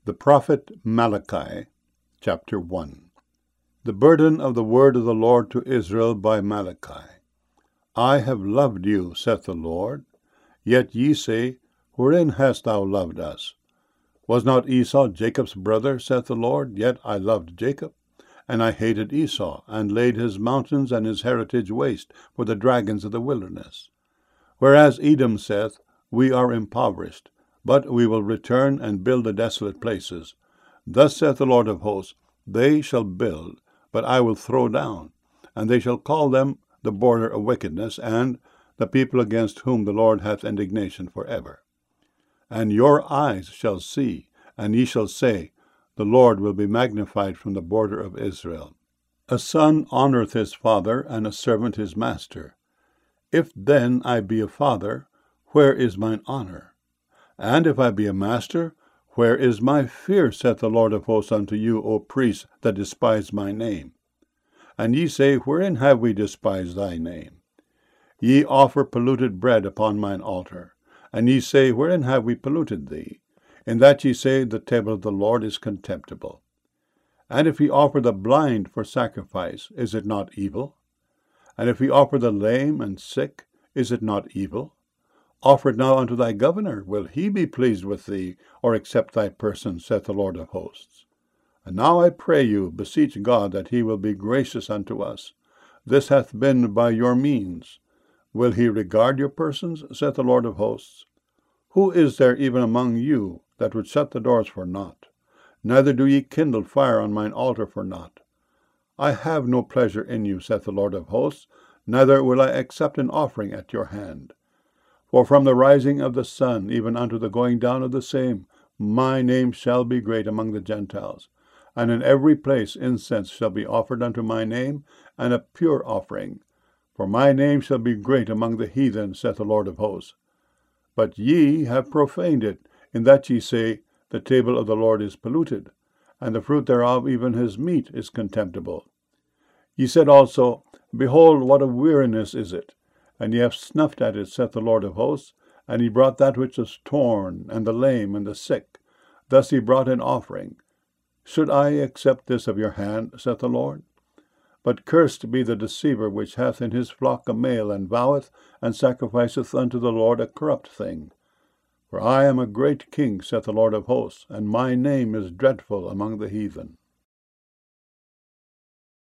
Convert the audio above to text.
The prophet Malachi, chapter 1. The burden of the word of the Lord to Israel by Malachi. I have loved you, saith the Lord. Yet ye say, Wherein hast thou loved us? Was not Esau Jacob's brother, saith the Lord? Yet I loved Jacob, and I hated Esau, and laid his mountains and his heritage waste for the dragons of the wilderness. Whereas Edom saith, We are impoverished, but we will return and build the desolate places. Thus saith the Lord of hosts, They shall build, but I will throw down, and they shall call them the border of wickedness, and the people against whom the Lord hath indignation for ever. And your eyes shall see, and ye shall say, The Lord will be magnified from the border of Israel. A son honoureth his father, and a servant his master. If then I be a father, where is mine honour? And if I be a master, where is my fear, saith the Lord of hosts unto you, O priests that despise my name? And ye say, Wherein have we despised thy name? Ye offer polluted bread upon mine altar. And ye say, Wherein have we polluted thee? In that ye say, The table of the Lord is contemptible. And if ye offer the blind for sacrifice, is it not evil? And if ye offer the lame and sick, is it not evil? Offer it now unto thy governor. Will he be pleased with thee, or accept thy person, saith the Lord of hosts? And now I pray you, beseech God that he will be gracious unto us. This hath been by your means. Will he regard your persons, saith the Lord of hosts? Who is there even among you that would shut the doors for naught? Neither do ye kindle fire on mine altar for naught. I have no pleasure in you, saith the Lord of hosts, neither will I accept an offering at your hand. For from the rising of the sun, even unto the going down of the same, my name shall be great among the Gentiles. And in every place incense shall be offered unto my name, and a pure offering. For my name shall be great among the heathen, saith the Lord of hosts. But ye have profaned it, in that ye say, The table of the Lord is polluted, and the fruit thereof, even his meat, is contemptible. Ye said also, Behold, what a weariness is it! And ye have snuffed at it, saith the Lord of hosts, and he brought that which was torn, and the lame, and the sick. Thus he brought an offering. Should I accept this of your hand, saith the Lord? But cursed be the deceiver which hath in his flock a male, and voweth, and sacrificeth unto the Lord a corrupt thing. For I am a great king, saith the Lord of hosts, and my name is dreadful among the heathen.